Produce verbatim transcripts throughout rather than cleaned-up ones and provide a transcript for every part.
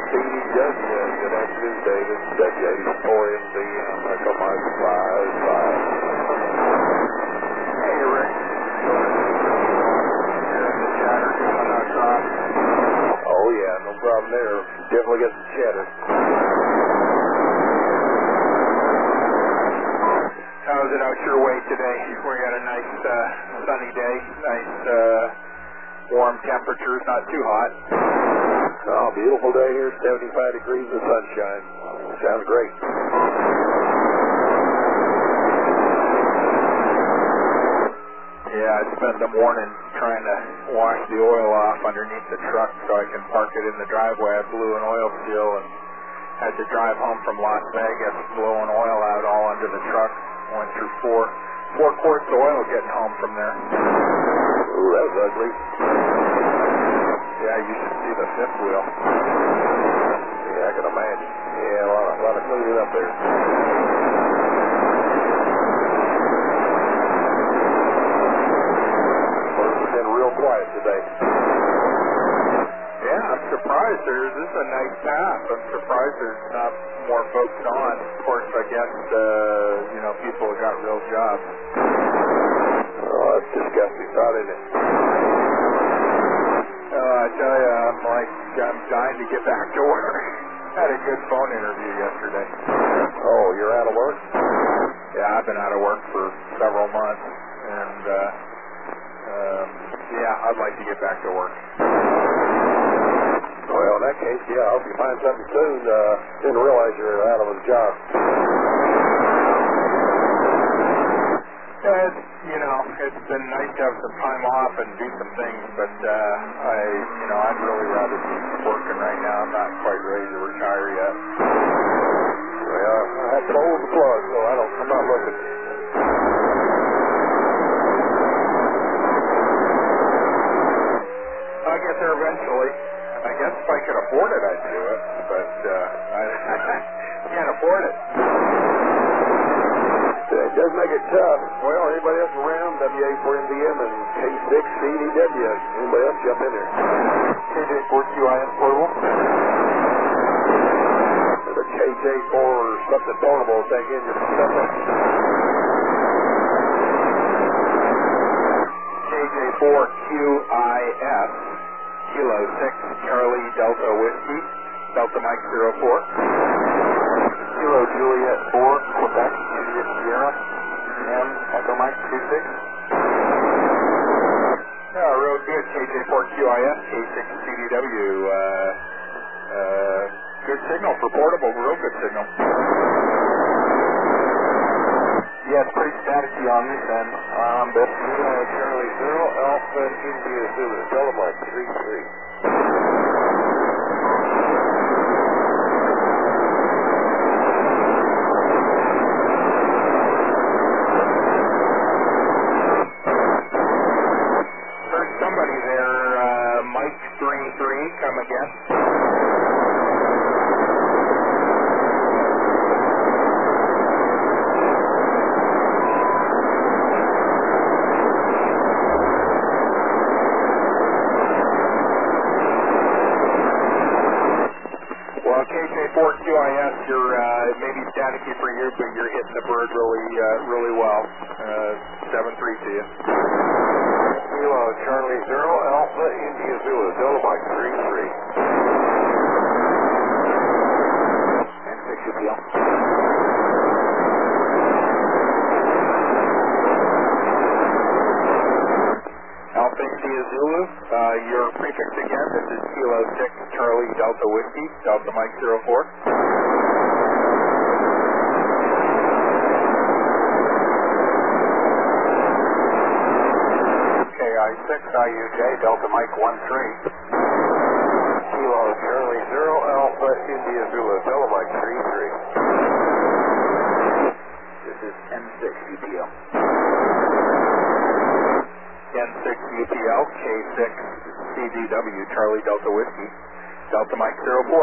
T D W, good afternoon, David. W eighty-four M D M, Echo Mike five five. Hey, Rick. Here's the chatter coming across. Oh, yeah, no problem there. Definitely get some chatter. How's it out your way today? We got a nice uh, sunny day, nice uh, warm temperatures, not too hot. Oh, beautiful day here, seventy-five degrees of sunshine. Sounds great. Yeah, I spent the morning trying to wash the oil off underneath the truck so I can park it in the driveway. I blew an oil seal and had to drive home from Las Vegas, blowing oil out all under the truck. Went through four four quarts of oil getting home from there. Ooh, that was ugly. Yeah, you should see the fifth wheel. Yeah, I can imagine. Yeah, a lot of, a lot of cleaning up there. It's been real quiet today. Yeah, I'm surprised. There's, this is a nice path. I'm surprised there's not more folks on. Of course, I guess, uh, you know, people have got real jobs. Oh, it's disgusting, thought, isn't it? Uh, I tell you, I'm like, I'm dying to get back to work. Had a good phone interview yesterday. Oh, you're out of work? Yeah, I've been out of work for several months, and uh, um, yeah, I'd like to get back to work. Well, in that case, yeah, I hope you find something soon. Uh, didn't realize you were out of a job. Yeah, it's, you know, it's been nice to have some time off and do some things, but uh, I, you know, I'd really rather be working right now. I'm not quite ready to retire yet. Well, I had to hold the plug, so I don't, I'm not looking. I'll get there eventually. I guess if I could afford it, I'd do it, but uh, I can't afford it. It does make it tough. Well, anybody else around? W A four M D M and K six C D W. Anybody else jump in there? K J four Q I S portable. The K J four or something portable, take in your stuff. K J four Q I S, Kilo six, Charlie Delta Whiskey, Delta Mike zero four. Kilo Juliet four, Quebec, Juliet Sierra, M, Echo Mike two six. Yeah, real good, K J four Q I S, K six C D W, uh, uh, good signal for portable, real good signal. Yeah, it's pretty staticky on this end. Um, but Uh, Charlie Zero, Alpha, India, Zulu, Delta Mike three three. Heard somebody there, uh, Mike three three, come again. Well, K J four Q I S, you're uh, maybe staticky for you, but you're hitting the bird really, uh, really well. Uh, seven three to you. Kilo Charlie Zero, Alpha, India, Zulu, Delta Mike three three. And six U P L. Alpha India Zulu, uh, your prefix again, this is Kilo six, Charlie Delta Whiskey, Delta Mike zero four. K I six, I U J, Delta Mike one three. Kilo Charlie Zero, Alpha, India, Zulu, Delta Mike three three. This is N six U P L. N six U P L, K six C D W, Charlie Delta Whiskey, Delta Mike zero four.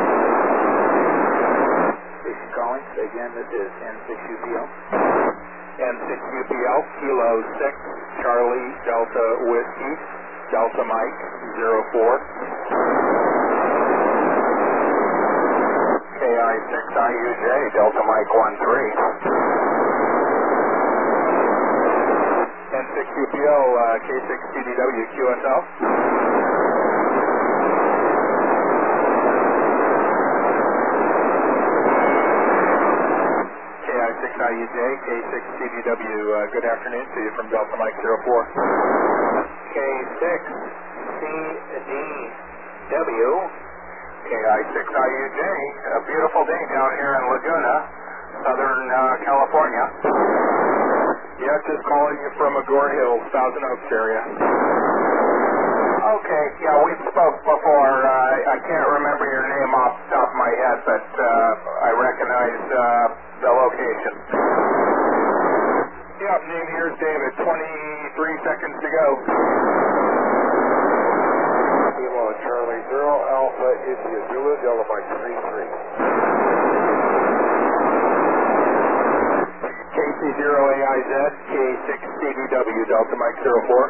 Station calling, say again, this is N six U P L. N six U P L, Kilo six, Charlie, Delta Whiskey, Delta Mike, zero four. K I six I U J, Delta Mike one three. N six U P L, uh, K six C D W, Q S L. K I six I U J, K six C D W, uh, good afternoon to you from Delta Mike zero four. K six C D W, K I six I U J, a beautiful day down here in Laguna, Southern uh, California. Yeah, just calling you from Agoura Hills, Thousand Oaks area. Okay, yeah, we spoke before. Uh, I can't remember your name off the top of my head, but uh, I recognize uh, the location. Yep, name here's David. twenty-three seconds to go. Kilo Charlie zero Alpha India Zulu Delta Mike three three. K C zero A I Z, K six C D W, Delta Mike zero four.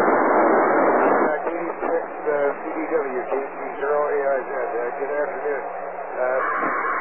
K six uh, C D W, K C zero A I Z. Uh, good afternoon. Uh,